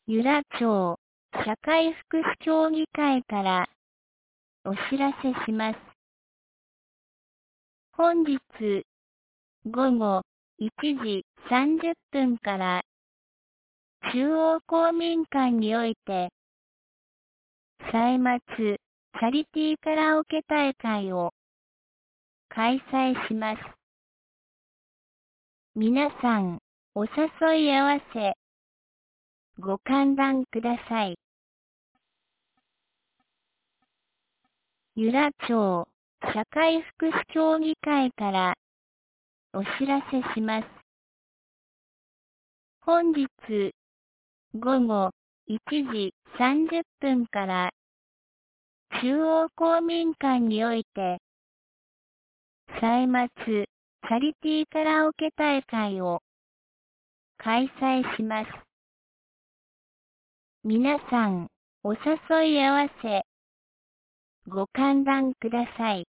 由良町社会福祉協議会からお知らせします。本日午後1時30分から中央公民館において歳末チャリティーカラオケ大会を開催します。皆さんお誘い合わせご歓談ください。由良町社会福祉協議会からお知らせします。本日午後1時30分から中央公民館において歳末チャリティーカラオケ大会を開催します。皆さんお誘い合わせご歓談ください。